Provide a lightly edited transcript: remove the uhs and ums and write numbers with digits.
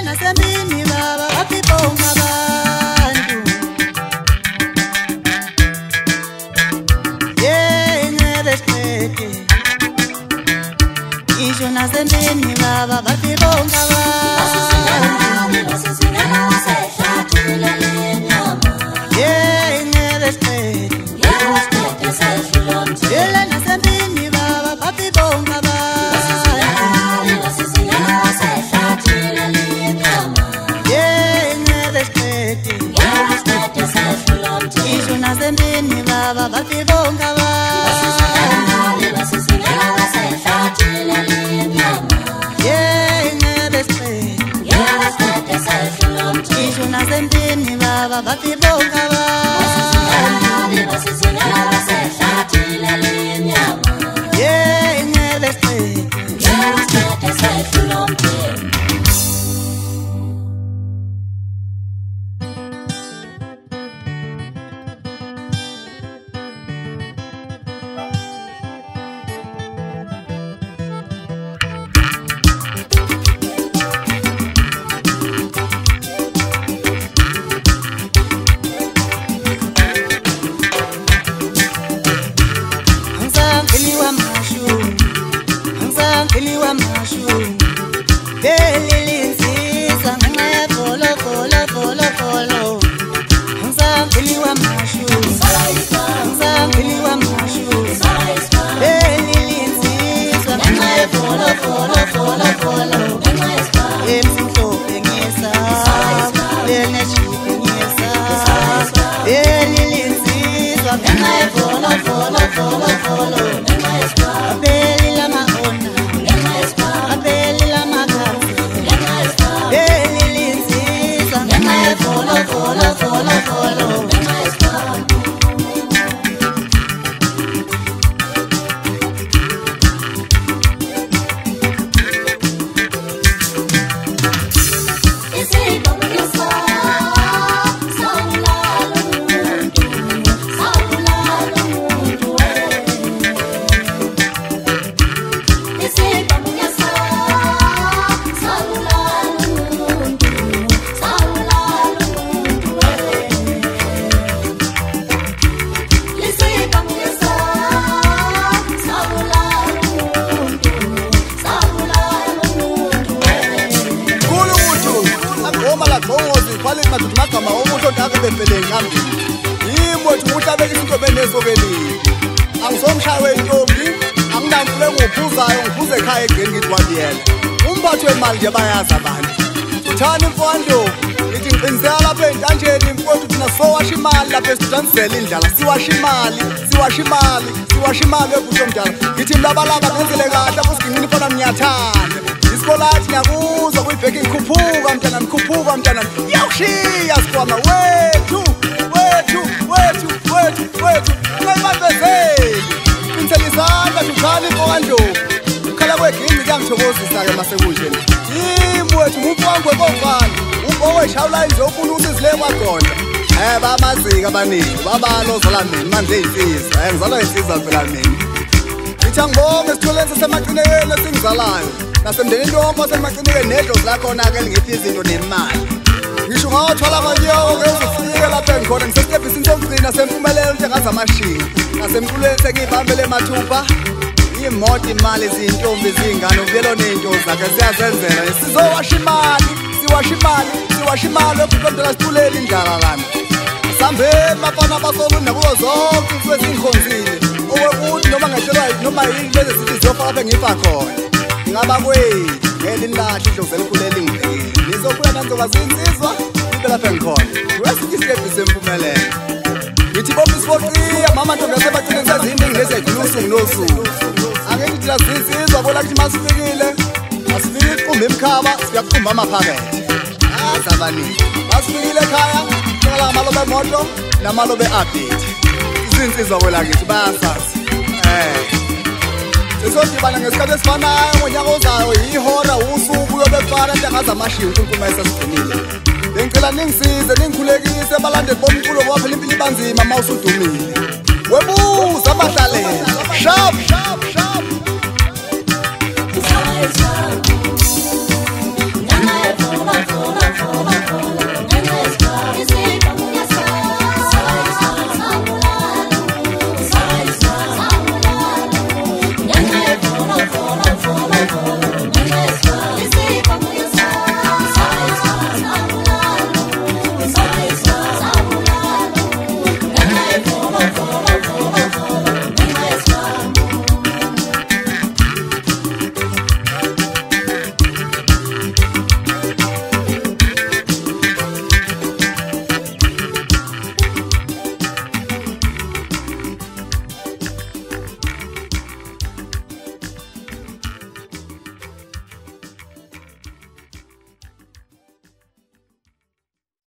nasembini baba bapibonga abantu ngebesiphethe ngisho nasembini baba bapibonga abantu Nasembini baba bapibonga nasembini baba bapibonga Kiliwa mashu Delilinsiza Ngaya polo polo polo polo Hansa kiliwa mashu Hansa kiliwa mashu Delilinsiza Ngaya polo polo polo polo Emsinto pengesa Lenechi pengesa Delilinsiza Ngaya polo polo polo polo Abeli lama ona magama umuntu onake befele ngambi yimo ukuthi abeke izinto benezobelini angisomshaya wentombi anginamfule ngophuzayo ngiphuze ekhaya egeni ngidwabiyela umphathi wemali nje bayazi abantu uthana imfondo ngithi ngiqiniseka lapha entanjeni imfondo thina sowasha imali lapha esidansela indlala siwasha imali ebhuti omdala ngithi mlabalaba ngenzele kahle lapho siginqini fana ngiyathanda isikolathi ngiyakuzwa kuyibheki ngikhuphuka mntana yawushiya sikwama wethu ungayimazezeli inselisanda tukhali imfokando ukhala kwegini kuyangithokozisa-ke masekunjeni yimi wethu ngumfangwe bongani oweshawula nje ufuna ukuthi zile kwagonda bayamazika abaningi babalozala mina manje ey'nsizwa ngizalwa y'nsizwa phela mina ngithi angibonge esitholeni sasemacinekeni esingizalayo nasemndenini yonke wasemacinikeni nedlozi lakhona-ke lingiphi izinto nemali ngisho ngawathwala amanyoke uzofike lapho engikhona ngisesitebhisini sokugcina sempumelelo njengazamashini nasemculweni sengiyibambele emathupha imoto imali ziyintombi ziyingane ubuyelo ney'nto zakhe ziyazenzela sizowasha imali ekuqondela sithulela indlala lana sambeni bafana basolu nakuzo zonke into eziy'nkonzile okwekuthi noma ngeshelwa noma yini beze sithi ziyofaka lapho engifa khona ngingaba kwethu ngele inlahle idlozi elikhulele ingibhekile nizobuya nanzokazi insizwa ibe lapho engikhona wesithi isikebhi sempumelelo ngithi bofisi boqiya mama ntombi yasebacineni sezinto engingezedla usuku nosuku angithi thina zinsizwa kolakithi masifikile iqumba emkhaba siyakuqumba amaphakethe azabaningi basifikile ekhaya njengalanga amalobe emoto namalobe update izinsizwa kwelakithi bayasazi sesodibana ngesikhathi esifanayo ngonyaka ozayo ihora usuku uyobefana ntangazamashini unkulunkulu esesigcinile bengicela ningisize ningikhulekise abalandeli bomculo ngoba phela impilo ibanzima uma usudumile webuza abadlali